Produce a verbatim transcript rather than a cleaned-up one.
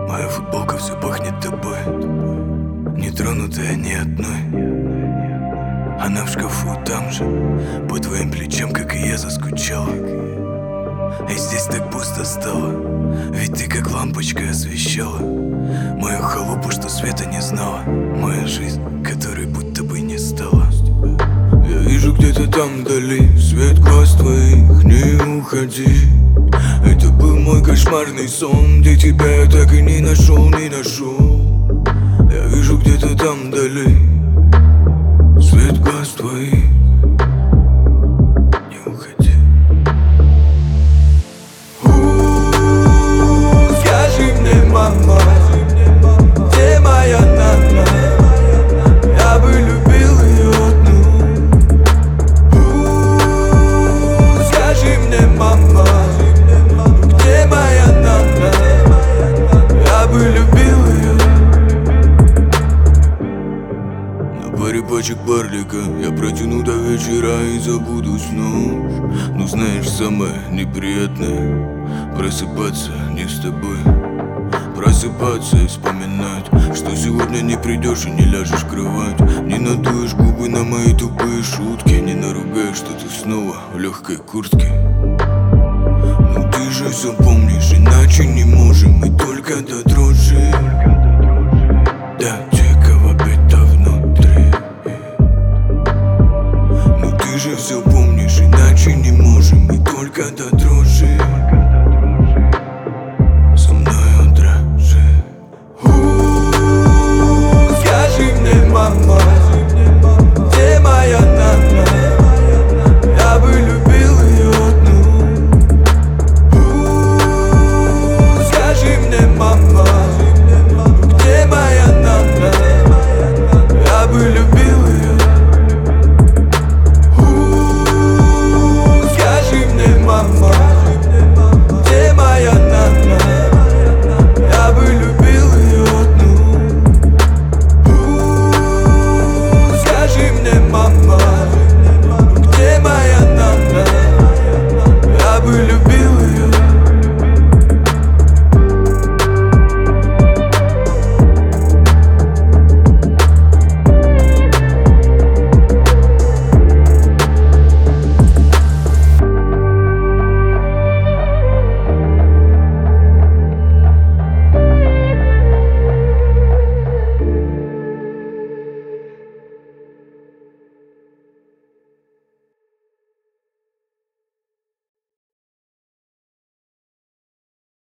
Моя футболка все пахнет тобой, не тронутая ни одной. Она в шкафу там же, по твоим плечам, как и я, заскучала. И здесь так пусто стало, ведь ты как лампочка освещала мою халупу, что света не знала, моя жизнь, которой будто бы не стала. Я вижу где-то там вдали свет глаз твоих, не уходи. Это был мой кошмарный сон, где тебя я так и не нашел, не нашел. Я вижу где-то там вдали свет глаз твоих, не уходи. У-у-у, скажи мне, мама, где моя Нана? Я бы любил ее одну. У-у-у, скажи мне, мама, где моя Нана? Я бы любил ее. На паре пачек барлика я протяну до вечера и забуду снов. Но знаешь, самое неприятное — просыпаться не с тобой. Просыпаться и вспоминать, что сегодня не придешь и не ляжешь в кровать. Не надуешь губы на мои тупые шутки, не наругаешь, что ты снова в легкой куртке. Ну ты же все помнишь, иначе не можем, мы только до дрожи